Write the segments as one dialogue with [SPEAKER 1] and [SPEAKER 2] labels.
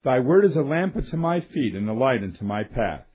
[SPEAKER 1] Thy word is a lamp unto my feet and a light unto my path.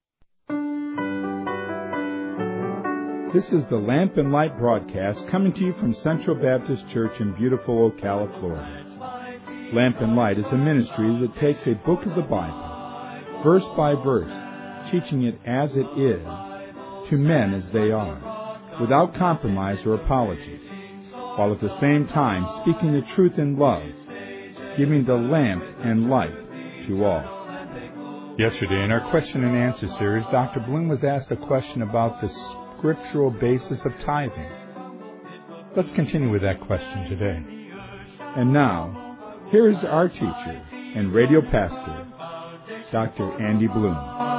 [SPEAKER 1] This is the Lamp and Light broadcast coming to you from Central Baptist Church in beautiful Ocala, Florida. Lamp and Light is a ministry that takes a book of the Bible, verse by verse, teaching it as it is, to men as they are, without compromise or apology, while at the same time speaking the truth in love, giving the lamp and light to all. Yesterday in our question and answer series, Dr. Bloom was asked a question about the scriptural basis of tithing. Let's continue with that question today. And now, here is our teacher and radio pastor, Dr. Andy Bloom.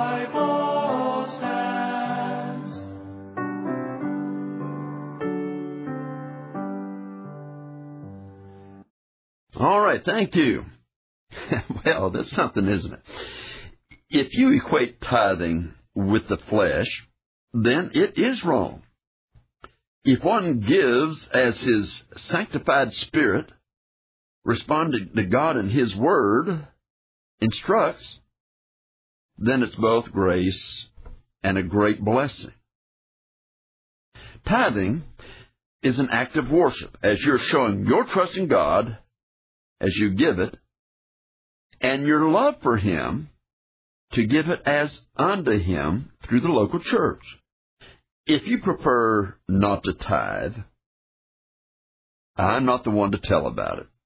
[SPEAKER 2] All right, thank you. Well, that's something, isn't it? If you equate tithing with the flesh, then it is wrong. If one gives as his sanctified spirit, responding to God and His Word instructs, then it's both grace and a great blessing. Tithing is an act of worship, as you're showing your trust in God as you give it, and your love for Him to give it as unto Him through the local church. If you prefer not to tithe, I'm not the one to tell about it.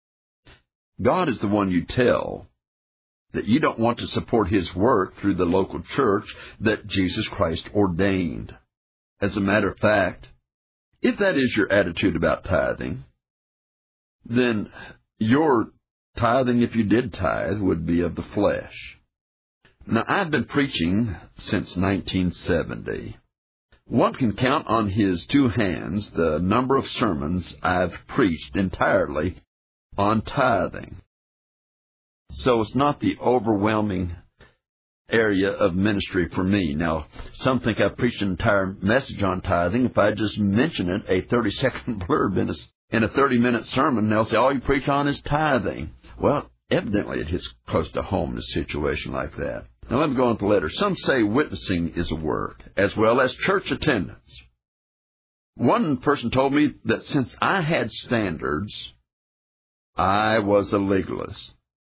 [SPEAKER 2] God is the one you tell that you don't want to support His work through the local church that Jesus Christ ordained. As a matter of fact, if that is your attitude about tithing, then your tithing, if you did tithe, would be of the flesh. Now, I've been preaching since 1970. One can count on his two hands the number of sermons I've preached entirely on tithing. So it's not the overwhelming area of ministry for me. Now, some think I've preached an entire message on tithing. If I just mention it, a 30-second blurb in a 30-minute sermon, they'll say, all you preach on is tithing. Well, evidently it hits close to home in a situation like that. Now let me go on with the letter. Some say witnessing is a work, as well as church attendance. One person told me that since I had standards, I was a legalist.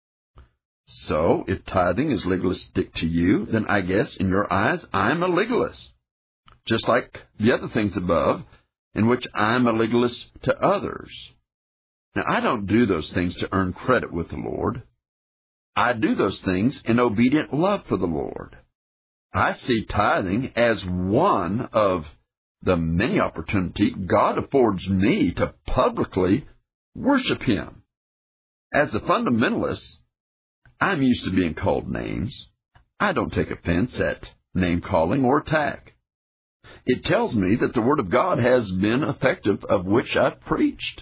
[SPEAKER 2] So, if tithing is legalistic to you, then I guess in your eyes I'm a legalist. Just like the other things above, in which I'm a legalist to others. Now, I don't do those things to earn credit with the Lord. I do those things in obedient love for the Lord. I see tithing as one of the many opportunities God affords me to publicly worship Him. As a fundamentalist, I'm used to being called names. I don't take offense at name-calling or attack. It tells me that the Word of God has been effective, of which I've preached.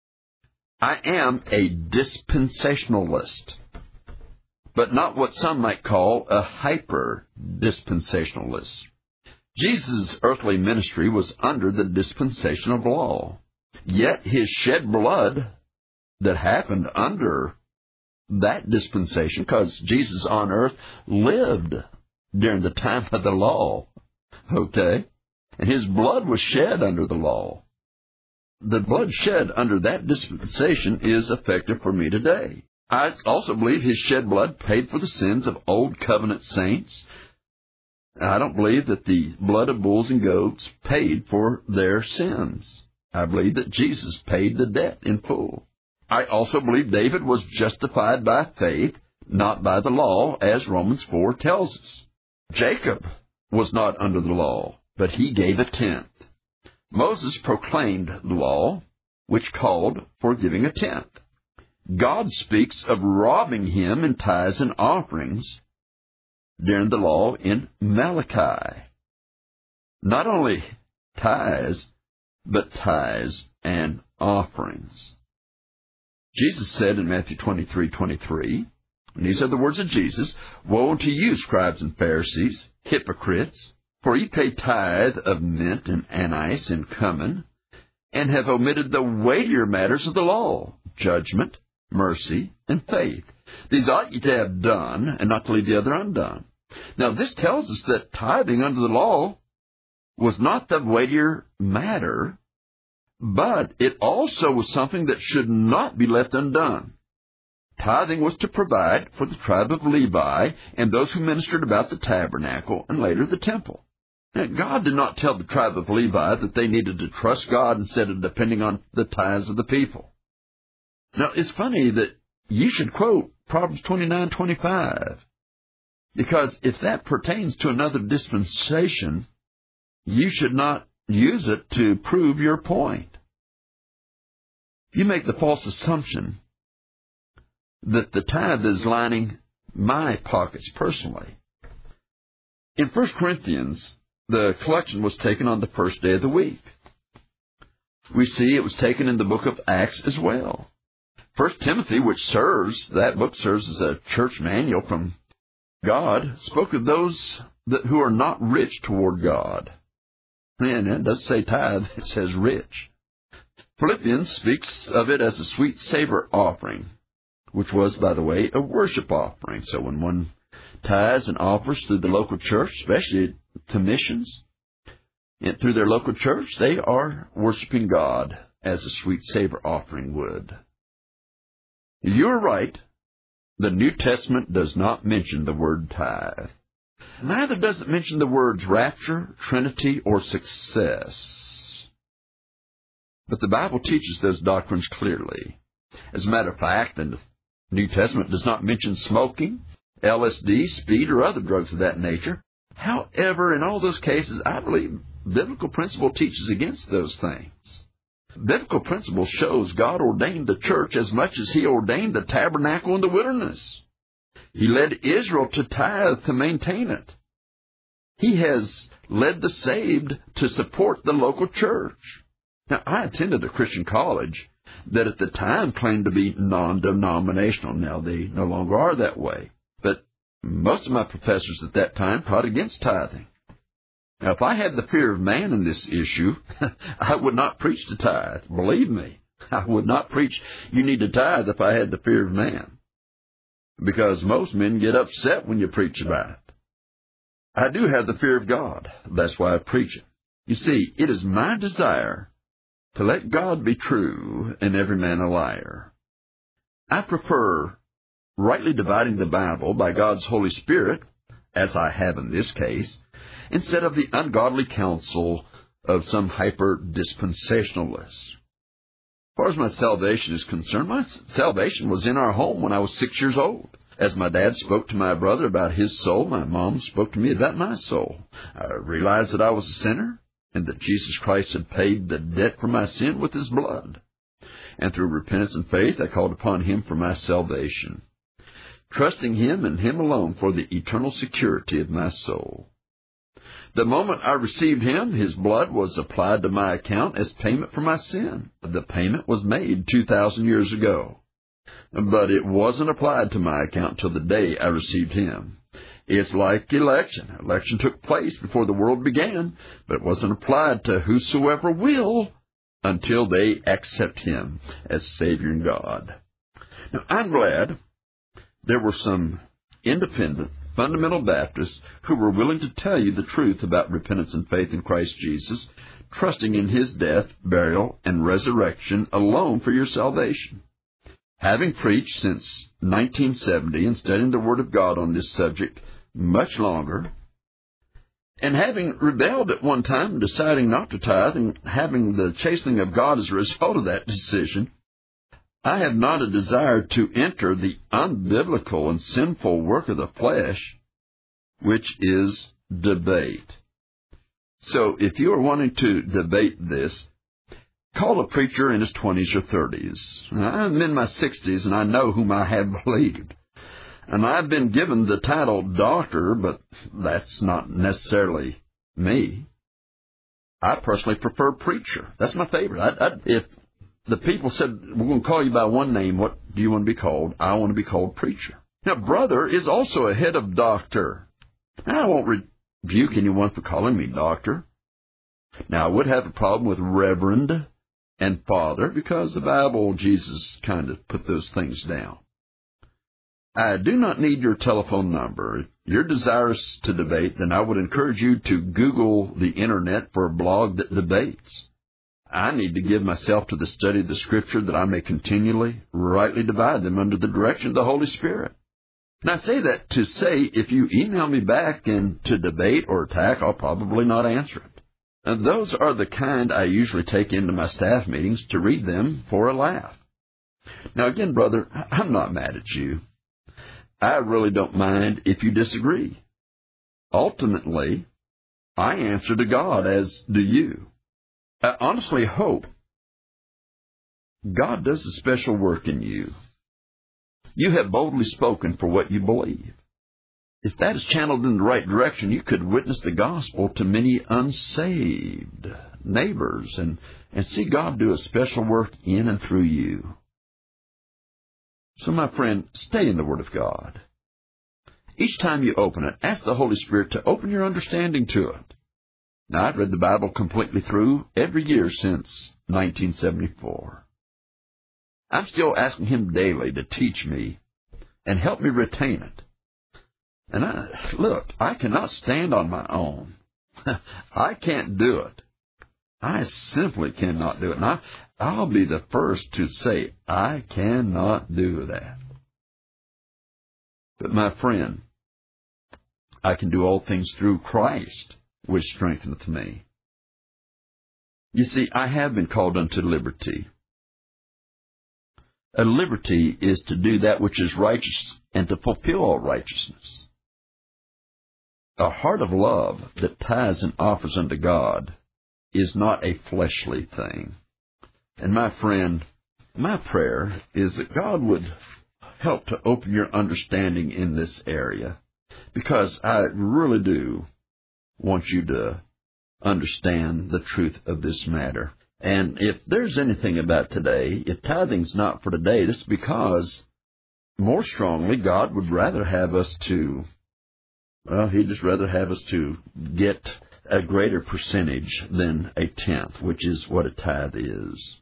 [SPEAKER 2] I am a dispensationalist, but not what some might call a hyper-dispensationalist. Jesus' earthly ministry was under the dispensation of law, yet His shed blood that happened under that dispensation, because Jesus on earth lived during the time of the law, okay? And His blood was shed under the law. The blood shed under that dispensation is effective for me today. I also believe His shed blood paid for the sins of old covenant saints. I don't believe that the blood of bulls and goats paid for their sins. I believe that Jesus paid the debt in full. I also believe David was justified by faith, not by the law, as Romans 4 tells us. Jacob was not under the law, but he gave a tenth. Moses proclaimed the law, which called for giving a tenth. God speaks of robbing Him in tithes and offerings during the law in Malachi. Not only tithes, but tithes and offerings. Jesus said in Matthew 23:23, and these are the words of Jesus, "Woe unto you, scribes and Pharisees, hypocrites! For ye pay tithe of mint and anise and cumin, and have omitted the weightier matters of the law, judgment, mercy, and faith. These ought ye to have done, and not to leave the other undone. Now, this tells us that tithing under the law was not the weightier matter, but it also was something that should not be left undone. Tithing was to provide for the tribe of Levi and those who ministered about the tabernacle and later the temple. Now, God did not tell the tribe of Levi that they needed to trust God instead of depending on the tithes of the people. Now, it's funny that you should quote Proverbs 29:25, because if that pertains to another dispensation, you should not use it to prove your point. You make the false assumption that the tithe is lining my pockets personally. In 1 Corinthians, the collection was taken on the first day of the week. We see it was taken in the book of Acts as well. 1 Timothy, that book serves as a church manual from God, spoke of those who are not rich toward God. And it doesn't say tithe, it says rich. Philippians speaks of it as a sweet savor offering, which was, by the way, a worship offering. So when one tithes and offers through the local church, especially to missions, and through their local church, they are worshiping God as a sweet savor offering would. You're right. The New Testament does not mention the word tithe. Neither does it mention the words rapture, Trinity, or success. But the Bible teaches those doctrines clearly. As a matter of fact, the New Testament does not mention smoking, LSD, speed, or other drugs of that nature. However, in all those cases, I believe biblical principle teaches against those things. Biblical principle shows God ordained the church as much as He ordained the tabernacle in the wilderness. He led Israel to tithe to maintain it. He has led the saved to support the local church. Now, I attended a Christian college that at the time claimed to be non-denominational. Now, they no longer are that way. But most of my professors at that time taught against tithing. Now, if I had the fear of man in this issue, I would not preach the tithe. Believe me, I would not preach you need to tithe if I had the fear of man. Because most men get upset when you preach about it. I do have the fear of God. That's why I preach it. You see, it is my desire to let God be true and every man a liar. I prefer rightly dividing the Bible by God's Holy Spirit, as I have in this case, instead of the ungodly counsel of some hyper-dispensationalist. As far as my salvation is concerned, my salvation was in our home when I was 6 years old. As my dad spoke to my brother about his soul, my mom spoke to me about my soul. I realized that I was a sinner and that Jesus Christ had paid the debt for my sin with His blood. And through repentance and faith, I called upon Him for my salvation, trusting Him and Him alone for the eternal security of my soul. The moment I received Him, His blood was applied to my account as payment for my sin. The payment was made 2,000 years ago, but it wasn't applied to my account till the day I received Him. It's like election. Election took place before the world began, but it wasn't applied to whosoever will until they accept Him as Savior and God. Now, I'm glad there were some independent, fundamental Baptists who were willing to tell you the truth about repentance and faith in Christ Jesus, trusting in His death, burial, and resurrection alone for your salvation. Having preached since 1970 and studying the Word of God on this subject much longer, and having rebelled at one time and deciding not to tithe and having the chastening of God as a result of that decision, I have not a desire to enter the unbiblical and sinful work of the flesh, which is debate. So if you are wanting to debate this, call a preacher in his 20s or 30s. I'm in my 60s, and I know whom I have believed. And I've been given the title doctor, but that's not necessarily me. I personally prefer preacher. That's my favorite. If the people said, we're going to call you by one name, what do you want to be called? I want to be called preacher. Now, brother is also ahead of doctor. Now, I won't rebuke anyone for calling me doctor. Now, I would have a problem with reverend and father, because the Bible, Jesus kind of put those things down. I do not need your telephone number. If you're desirous to debate, then I would encourage you to Google the Internet for a blog that debates. I need to give myself to the study of the Scripture that I may continually, rightly divide them under the direction of the Holy Spirit. And I say that to say, if you email me back and to debate or attack, I'll probably not answer it. And those are the kind I usually take into my staff meetings to read them for a laugh. Now again, brother, I'm not mad at you. I really don't mind if you disagree. Ultimately, I answer to God, as do you. I honestly hope God does a special work in you. You have boldly spoken for what you believe. If that is channeled in the right direction, you could witness the gospel to many unsaved neighbors and see God do a special work in and through you. So, my friend, stay in the Word of God. Each time you open it, ask the Holy Spirit to open your understanding to it. Now, I've read the Bible completely through every year since 1974. I'm still asking Him daily to teach me and help me retain it. And I cannot stand on my own. I can't do it. I simply cannot do it. And I'll be the first to say, I cannot do that. But my friend, I can do all things through Christ, which strengtheneth me. You see, I have been called unto liberty. A liberty is to do that which is righteous and to fulfill all righteousness. A heart of love that tithes and offers unto God is not a fleshly thing. And my friend, my prayer is that God would help to open your understanding in this area, because I really do want you to understand the truth of this matter. And if there's anything about today, if tithing's not for today, it's because, more strongly, God would rather have us to, He'd just rather have us to get a greater percentage than a tenth, which is what a tithe is.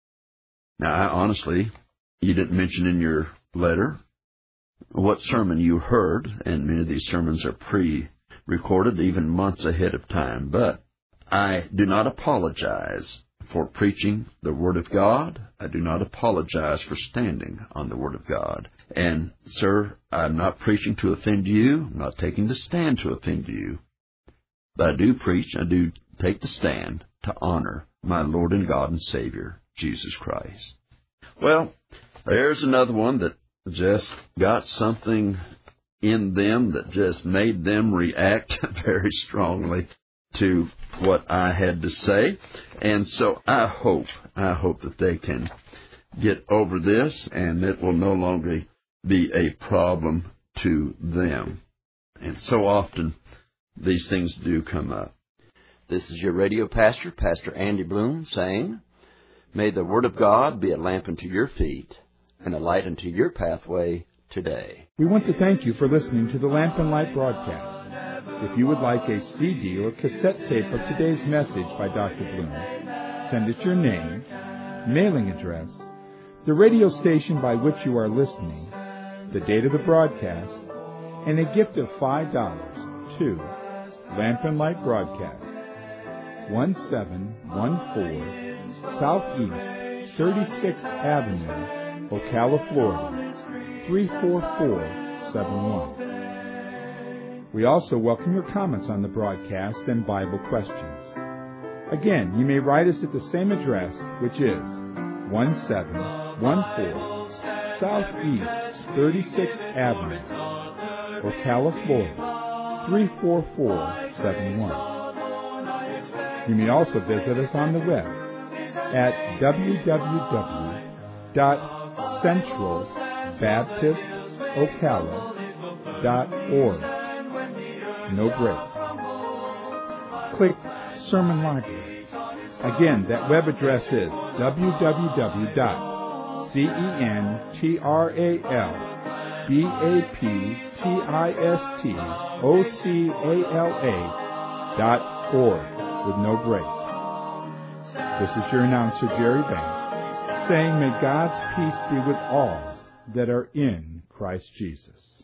[SPEAKER 2] Now, honestly, you didn't mention in your letter what sermon you heard, and many of these sermons are pre-recorded even months ahead of time, but I do not apologize for preaching the Word of God. I do not apologize for standing on the Word of God. And, sir, I'm not preaching to offend you. I'm not taking the stand to offend you. But I do preach, I do take the stand to honor my Lord and God and Savior, Jesus Christ. Well, there's another one that just got something in them that just made them react very strongly to what I had to say. And so I hope that they can get over this and it will no longer be a problem to them. And so often these things do come up. This is your radio pastor, Pastor Andy Bloom, saying, may the Word of God be a lamp unto your feet and a light unto your pathway today.
[SPEAKER 1] We want to thank you for listening to the Lamp and Light broadcast. If you would like a CD or cassette tape of today's message by Dr. Bloom, send us your name, mailing address, the radio station by which you are listening, the date of the broadcast, and a gift of $5 to Lamp and Light Broadcast, 1714 Southeast 36th Avenue, Ocala, Florida, 34471. We also welcome your comments on the broadcast and Bible questions. Again, you may write us at the same address, which is 1714 Southeast 36th Avenue, Ocala, Florida, 34471. You may also visit us on the web at www.centralbaptistocala.org. No breaks. Click Sermon Library. Again, that web address is www.centralbaptistocala.org with no breaks. This is your announcer, Jerry Banks, saying, may God's peace be with all that are in Christ Jesus.